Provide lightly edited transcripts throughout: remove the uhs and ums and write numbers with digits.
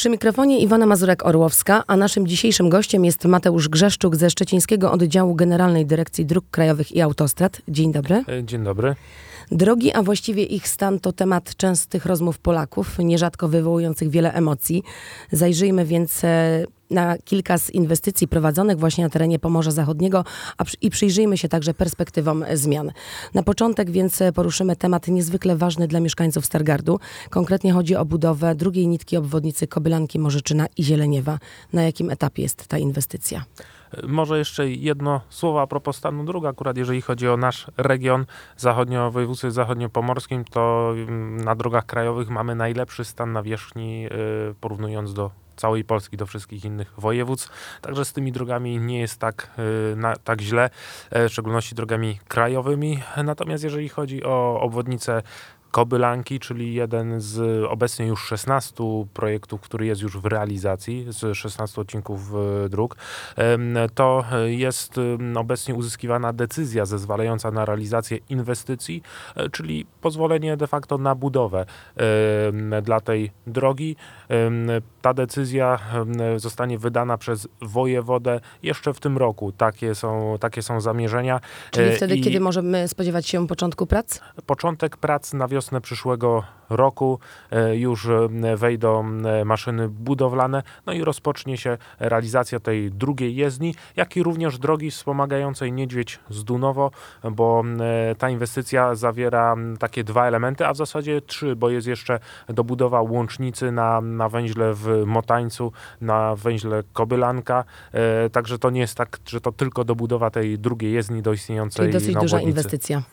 Przy mikrofonie Iwona Mazurek-Orłowska, a naszym dzisiejszym gościem jest Mateusz Grzeszczuk ze Szczecińskiego Oddziału Generalnej Dyrekcji Dróg Krajowych i Autostrad. Dzień dobry. Dzień dobry. Drogi, a właściwie ich stan to temat częstych rozmów Polaków, nierzadko wywołujących wiele emocji. Zajrzyjmy więc na kilka z inwestycji prowadzonych właśnie na terenie Pomorza Zachodniego i przyjrzyjmy się także perspektywom zmian. Na początek więc poruszymy temat niezwykle ważny dla mieszkańców Stargardu. Konkretnie chodzi o budowę drugiej nitki obwodnicy Kobylanki, Morzyczyna i Zieleniewa. Na jakim etapie jest ta inwestycja? Może jeszcze jedno słowo a propos stanu dróg. Akurat jeżeli chodzi o nasz region w województwie zachodniopomorskim, to na drogach krajowych mamy najlepszy stan nawierzchni, porównując do całej Polski, do wszystkich innych województw. Także z tymi drogami nie jest tak źle, w szczególności drogami krajowymi. Natomiast jeżeli chodzi o obwodnicę Kobylanki, czyli jeden z obecnie już 16 projektów, który jest już w realizacji, z 16 odcinków dróg, to jest obecnie uzyskiwana decyzja zezwalająca na realizację inwestycji, czyli pozwolenie de facto na budowę dla tej drogi. Ta decyzja zostanie wydana przez wojewodę jeszcze w tym roku. Takie są zamierzenia. Czyli wtedy, kiedy możemy spodziewać się początku prac? Początek prac na wiosnę przyszłego roku, już wejdą maszyny budowlane, no i rozpocznie się realizacja tej drugiej jezdni, jak i również drogi wspomagającej Niedźwiedź-Zdunowo, bo ta inwestycja zawiera takie dwa elementy, a w zasadzie trzy, bo jest jeszcze dobudowa łącznicy na węźle w Motańcu, na węźle Kobylanka, także to nie jest tak, że to tylko dobudowa tej drugiej jezdni do istniejącej Czyli dosyć na duża obwodnicy. Inwestycja.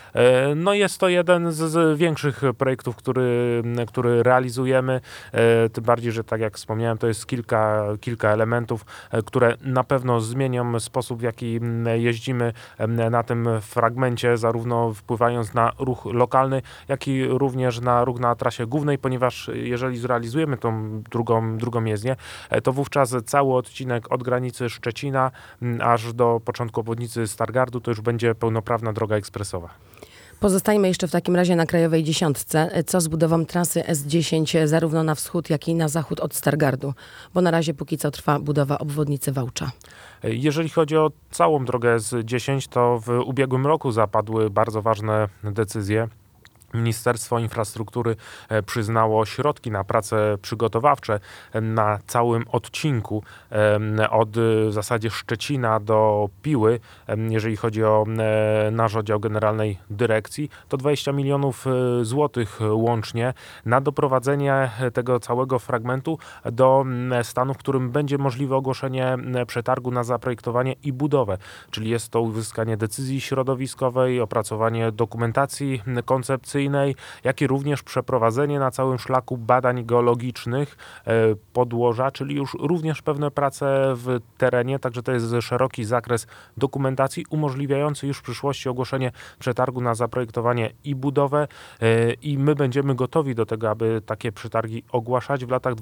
No jest to jeden z większych projektów, który realizujemy, tym bardziej, że tak jak wspomniałem, to jest kilka elementów, które na pewno zmienią sposób, w jaki jeździmy na tym fragmencie, zarówno wpływając na ruch lokalny, jak i również na ruch na trasie głównej, ponieważ jeżeli zrealizujemy tą drugą jezdnię, to wówczas cały odcinek od granicy Szczecina aż do początku obwodnicy Stargardu to już będzie pełnoprawna droga ekspresowa. Pozostajmy jeszcze w takim razie na Krajowej Dziesiątce. Co z budową trasy S10 zarówno na wschód, jak i na zachód od Stargardu? Bo na razie póki co trwa budowa obwodnicy Wałcza. Jeżeli chodzi o całą drogę S10, to w ubiegłym roku zapadły bardzo ważne decyzje. Ministerstwo Infrastruktury przyznało środki na prace przygotowawcze na całym odcinku od w zasadzie Szczecina do Piły. Jeżeli chodzi o nasz oddział Generalnej Dyrekcji, to 20 milionów złotych łącznie na doprowadzenie tego całego fragmentu do stanu, w którym będzie możliwe ogłoszenie przetargu na zaprojektowanie i budowę. Czyli jest to uzyskanie decyzji środowiskowej, opracowanie dokumentacji koncepcyjnej, jak i również przeprowadzenie na całym szlaku badań geologicznych podłoża, czyli już również pewne prace w terenie, także to jest szeroki zakres dokumentacji umożliwiający już w przyszłości ogłoszenie przetargu na zaprojektowanie i budowę i my będziemy gotowi do tego, aby takie przetargi ogłaszać w latach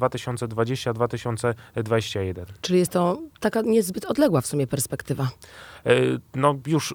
2020-2021. Czyli jest to taka niezbyt odległa w sumie perspektywa. No już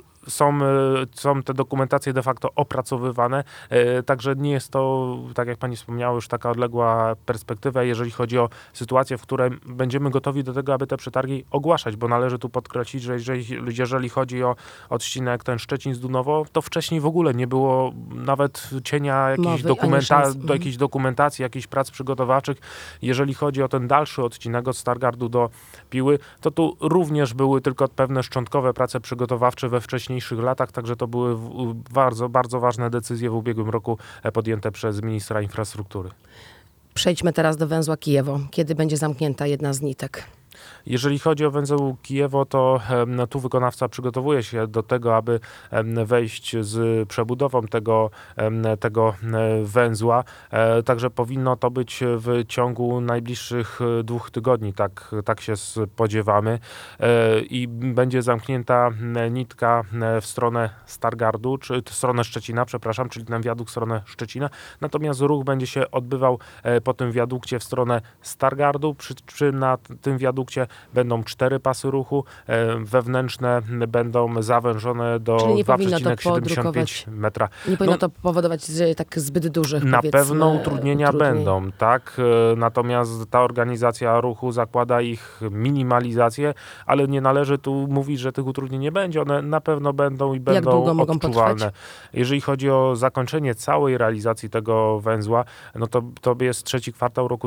są te dokumentacje de facto opracowywane, także nie jest to, tak jak pani wspomniała, już taka odległa perspektywa, jeżeli chodzi o sytuację, w której będziemy gotowi do tego, aby te przetargi ogłaszać, bo należy tu podkreślić, że jeżeli chodzi o odcinek ten Szczecin-Zdunowo, to wcześniej w ogóle nie było nawet cienia jakiejś dokumentacji, jakichś prac przygotowawczych. Jeżeli chodzi o ten dalszy odcinek od Stargardu do Piły, to tu również były tylko pewne szczątkowe prace przygotowawcze we wcześniejszych latach, także to były bardzo, bardzo ważne decyzje w ubiegłym roku podjęte przez ministra infrastruktury. Przejdźmy teraz do węzła Kijewo. Kiedy będzie zamknięta jedna z nitek? Jeżeli chodzi o węzeł Kijewo, to tu wykonawca przygotowuje się do tego, aby wejść z przebudową tego węzła. Także powinno to być w ciągu najbliższych 2 tygodni, tak się spodziewamy. I będzie zamknięta nitka w stronę Stargardu, czy w stronę Szczecina, przepraszam, czyli ten wiadukt w stronę Szczecina. Natomiast ruch będzie się odbywał po tym wiadukcie w stronę Stargardu. Na tym wiadukcie wiadukcie będą 4 pasy ruchu, wewnętrzne będą zawężone do Czyli nie powinno to 2,75 metra. Nie powinno to powodować tak zbyt dużych, na powiedzmy, pewno utrudnienia będą, tak? Natomiast ta organizacja ruchu zakłada ich minimalizację, ale nie należy tu mówić, że tych utrudnień nie będzie. One na pewno będą i będą Jak długo mogą odczuwalne. potrwać? Jeżeli chodzi o zakończenie całej realizacji tego węzła, no to jest trzeci kwartał roku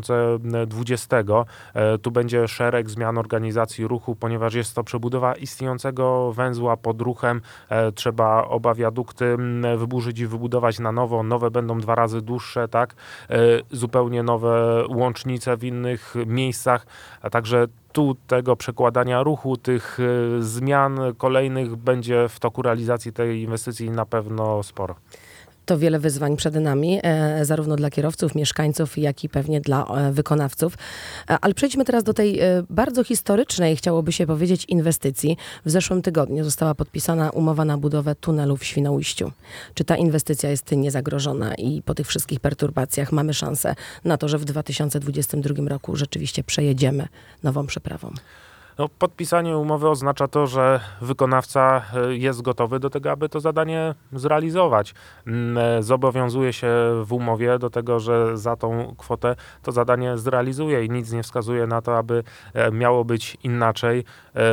2020. Tu będzie szereg zmian organizacji ruchu, ponieważ jest to przebudowa istniejącego węzła pod ruchem. Trzeba oba wiadukty wyburzyć i wybudować na nowo. Nowe będą 2 razy dłuższe, tak? Zupełnie nowe łącznice w innych miejscach, a także tu tego przekładania ruchu, tych zmian kolejnych będzie w toku realizacji tej inwestycji na pewno sporo. To wiele wyzwań przed nami, zarówno dla kierowców, mieszkańców, jak i pewnie dla wykonawców. Ale przejdźmy teraz do tej bardzo historycznej, chciałoby się powiedzieć, inwestycji. W zeszłym tygodniu została podpisana umowa na budowę tunelu w Świnoujściu. Czy ta inwestycja jest niezagrożona i po tych wszystkich perturbacjach mamy szansę na to, że w 2022 roku rzeczywiście przejedziemy nową przeprawą? No, podpisanie umowy oznacza to, że wykonawca jest gotowy do tego, aby to zadanie zrealizować. Zobowiązuje się w umowie do tego, że za tą kwotę to zadanie zrealizuje i nic nie wskazuje na to, aby miało być inaczej.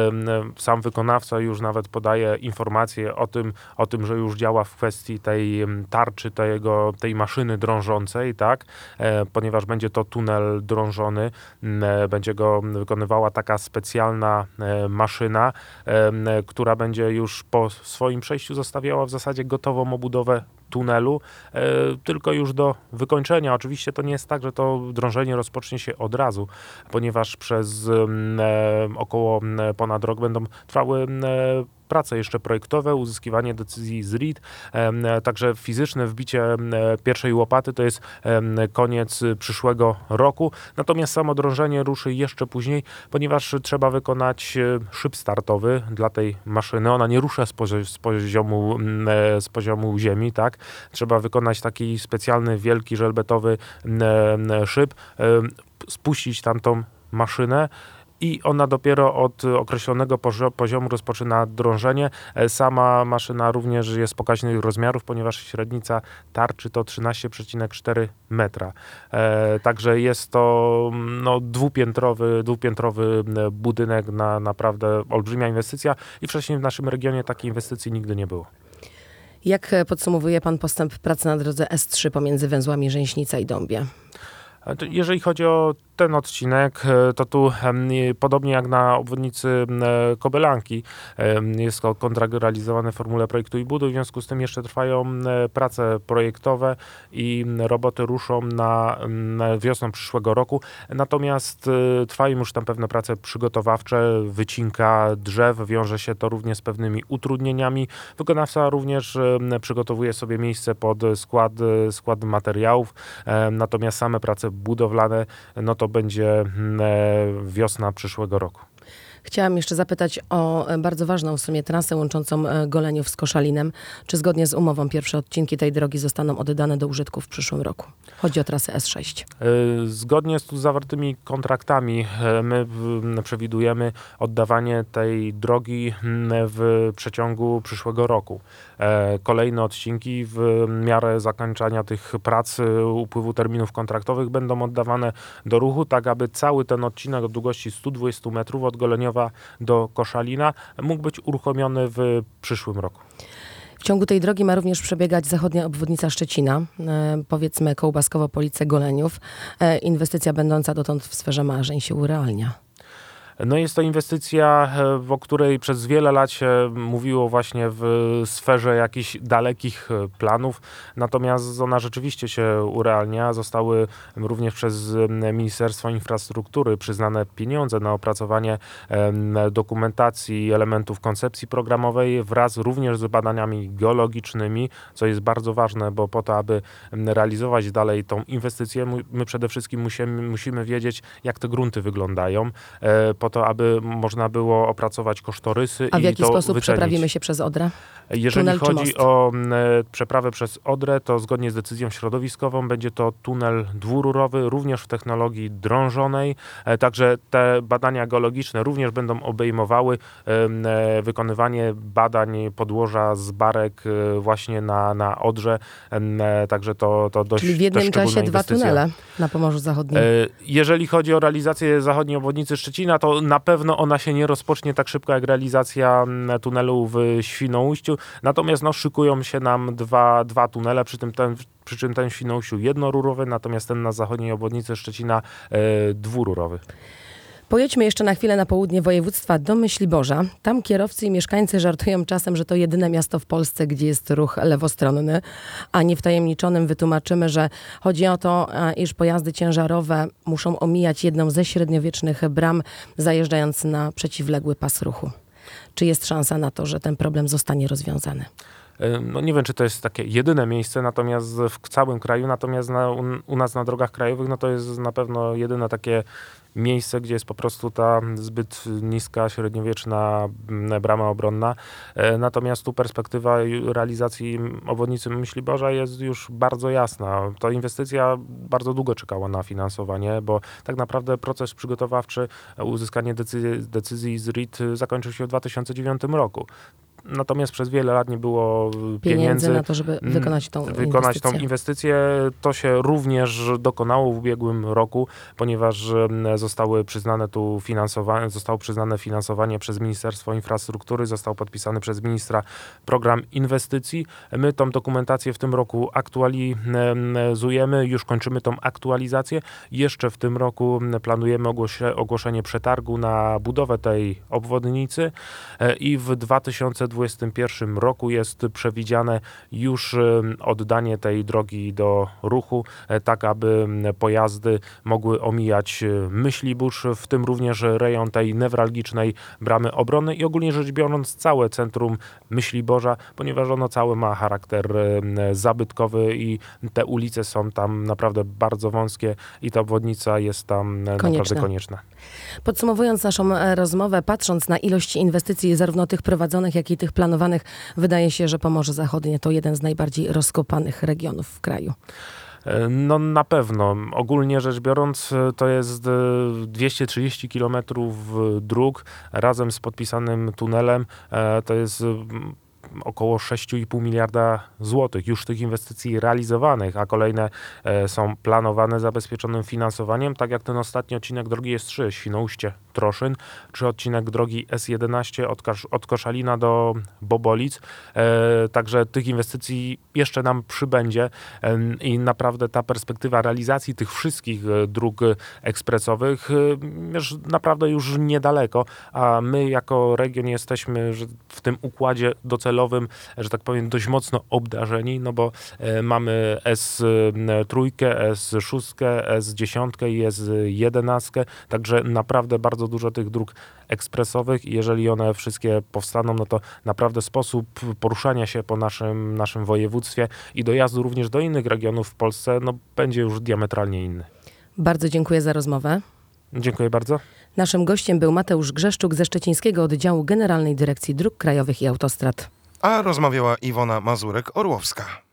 Sam wykonawca już nawet podaje informacje o tym, że już działa w kwestii tej tarczy, tej maszyny drążącej, tak? Ponieważ będzie to tunel drążony, będzie go wykonywała taka specjalna maszyna, która będzie już po swoim przejściu zostawiała w zasadzie gotową obudowę tunelu, tylko już do wykończenia. Oczywiście to nie jest tak, że to drążenie rozpocznie się od razu, ponieważ przez około ponad rok będą trwały prace jeszcze projektowe, uzyskiwanie decyzji z RIT, także fizyczne wbicie pierwszej łopaty to jest koniec przyszłego roku. Natomiast samo drążenie ruszy jeszcze później, ponieważ trzeba wykonać szyb startowy dla tej maszyny. Ona nie rusza z poziomu ziemi, tak? Trzeba wykonać taki specjalny, wielki, żelbetowy szyb, spuścić tamtą maszynę i ona dopiero od określonego poziomu rozpoczyna drążenie. Sama maszyna również jest pokaźnych rozmiarów, ponieważ średnica tarczy to 13,4 metra. Także jest to dwupiętrowy budynek, naprawdę olbrzymia inwestycja i wcześniej w naszym regionie takiej inwestycji nigdy nie było. Jak podsumowuje pan postęp pracy na drodze S3 pomiędzy węzłami Rzęśnica i Dąbie? Jeżeli chodzi o ten odcinek, to tu podobnie jak na obwodnicy Kobylanki jest to kontrakt realizowany w formule projektu i buduj, w związku z tym jeszcze trwają prace projektowe i roboty ruszą na wiosną przyszłego roku. Natomiast trwają już tam pewne prace przygotowawcze, wycinka drzew, wiąże się to również z pewnymi utrudnieniami. Wykonawca również przygotowuje sobie miejsce pod skład materiałów, natomiast same prace budowlane, no to będzie wiosna przyszłego roku. Chciałam jeszcze zapytać o bardzo ważną w sumie trasę łączącą Goleniów z Koszalinem. Czy zgodnie z umową pierwsze odcinki tej drogi zostaną oddane do użytku w przyszłym roku? Chodzi o trasę S6. Zgodnie z tu zawartymi kontraktami my przewidujemy oddawanie tej drogi w przeciągu przyszłego roku. Kolejne odcinki w miarę zakończenia tych prac, upływu terminów kontraktowych będą oddawane do ruchu, tak aby cały ten odcinek o długości 120 metrów od Goleniowa do Koszalina mógł być uruchomiony w przyszłym roku. W ciągu tej drogi ma również przebiegać zachodnia obwodnica Szczecina, powiedzmy Kołbaskowo-Police-Goleniów. Inwestycja będąca dotąd w sferze marzeń się urealnia. No jest to inwestycja, o której przez wiele lat się mówiło właśnie w sferze jakichś dalekich planów, natomiast ona rzeczywiście się urealnia. Zostały również przez Ministerstwo Infrastruktury przyznane pieniądze na opracowanie dokumentacji elementów koncepcji programowej wraz również z badaniami geologicznymi, co jest bardzo ważne, bo po to, aby realizować dalej tą inwestycję, my przede wszystkim musimy wiedzieć, jak te grunty wyglądają. Po to, aby można było opracować kosztorysy A w i jaki to sposób wycenić. przeprawimy się przez Odrę? Jeżeli Tunel czy chodzi most? o przeprawę przez Odrę, to zgodnie z decyzją środowiskową będzie to tunel dwururowy, również w technologii drążonej. Także te badania geologiczne również będą obejmowały wykonywanie badań podłoża z barek właśnie na Odrze. Także to dość Czyli w jednym też szczególna czasie 2 inwestycja. tunele na Pomorzu Zachodnim. Jeżeli chodzi o realizację zachodniej obwodnicy Szczecina, to na pewno ona się nie rozpocznie tak szybko jak realizacja tunelu w Świnoujściu. Natomiast szykują się nam dwa tunele, przy czym ten w Świnoujściu jednorurowy, natomiast ten na zachodniej obwodnicy Szczecina dwururowy. Pojedźmy jeszcze na chwilę na południe województwa do Myśliborza. Tam kierowcy i mieszkańcy żartują czasem, że to jedyne miasto w Polsce, gdzie jest ruch lewostronny, a niewtajemniczonym wytłumaczymy, że chodzi o to, iż pojazdy ciężarowe muszą omijać jedną ze średniowiecznych bram, zajeżdżając na przeciwległy pas ruchu. Czy jest szansa na to, że ten problem zostanie rozwiązany? Nie wiem, czy to jest takie jedyne miejsce, natomiast w całym kraju, natomiast u nas na drogach krajowych, to jest na pewno jedyne takie miejsce, gdzie jest po prostu ta zbyt niska, średniowieczna brama obronna. Natomiast tu perspektywa realizacji obwodnicy Myśliborza jest już bardzo jasna. Ta inwestycja bardzo długo czekała na finansowanie, bo tak naprawdę proces przygotowawczy, uzyskanie decyzji z RIT zakończył się w 2009 roku. Natomiast przez wiele lat nie było pieniędzy na to, żeby wykonać tą inwestycję. To się również dokonało w ubiegłym roku, ponieważ zostało przyznane finansowanie przez Ministerstwo Infrastruktury, został podpisany przez ministra program inwestycji. My tą dokumentację w tym roku aktualizujemy, już kończymy tą aktualizację. Jeszcze w tym roku planujemy ogłoszenie przetargu na budowę tej obwodnicy i w 2021 roku jest przewidziane już oddanie tej drogi do ruchu, tak aby pojazdy mogły omijać Myślibórz, w tym również rejon tej newralgicznej bramy obronnej i ogólnie rzecz biorąc całe centrum Myśliborza, ponieważ ono całe ma charakter zabytkowy i te ulice są tam naprawdę bardzo wąskie i ta obwodnica jest tam naprawdę konieczna. Podsumowując naszą rozmowę, patrząc na ilość inwestycji, zarówno tych prowadzonych, jak i tych planowanych, wydaje się, że Pomorze Zachodnie to jeden z najbardziej rozkopanych regionów w kraju. Na pewno. Ogólnie rzecz biorąc, to jest 230 km dróg razem z podpisanym tunelem. To jest około 6,5 miliarda złotych już tych inwestycji realizowanych, a kolejne są planowane zabezpieczonym finansowaniem, tak jak ten ostatni odcinek drogi S3 Świnoujście-Troszyn, czy odcinek drogi S11 od Koszalina do Bobolic. Także tych inwestycji jeszcze nam przybędzie i naprawdę ta perspektywa realizacji tych wszystkich dróg ekspresowych naprawdę już niedaleko, a my jako region jesteśmy w tym układzie docelowym, że tak powiem, dość mocno obdarzeni, bo mamy S3, S6, S10 i S11, także naprawdę bardzo dużo tych dróg ekspresowych i jeżeli one wszystkie powstaną, to naprawdę sposób poruszania się po naszym województwie i dojazdu również do innych regionów w Polsce będzie już diametralnie inny. Bardzo dziękuję za rozmowę. Dziękuję bardzo. Naszym gościem był Mateusz Grzeszczuk ze Szczecińskiego Oddziału Generalnej Dyrekcji Dróg Krajowych i Autostrad. A rozmawiała Iwona Mazurek-Orłowska.